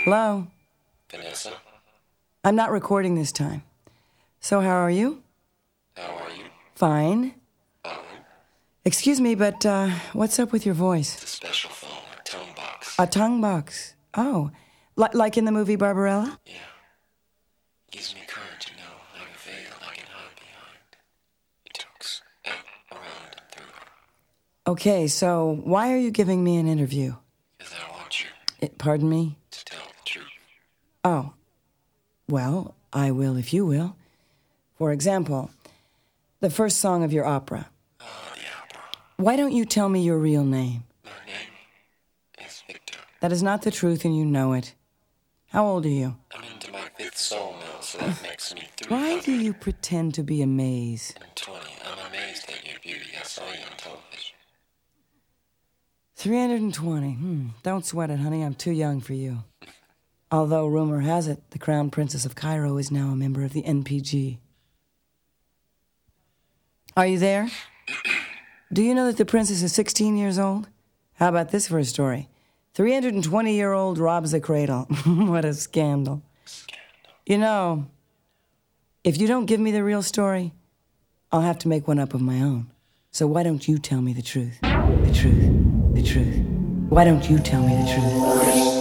Hello? Vanessa? I'm not recording this time. So how are you? How are you? Fine. Fine. Excuse me, but what's up with your voice? It's a special phone, a tone box. A tongue box. Oh. Like in the movie Barbarella? Yeah. Gives me courage to know like a veil I can hide behind. It talks around and through. Okay, so why are you giving me an interview? Because I want you Pardon me? to tell the truth. Oh. Well, I will if you will. For example, the first song of your opera. The opera. Why don't you tell me your real name? My name is Victor. That is not the truth and you know it. How old are you? I'm into my 5th soul mill, so that makes me 320. Why do you pretend to be amazed? I'm amazed at your beauty. I saw you on television. 320. Don't sweat it, honey. I'm too young for you. Although rumor has it, the Crown Princess of Cairo is now a member of the NPG. Are you there? Do you know that the princess is 16 years old? How about this for a story? 320-year-old robs a cradle. What a scandal. You know, if you don't give me the real story, I'll have to make one up of my own. So why don't you tell me the truth? The truth. The truth. Why don't you tell me the truth?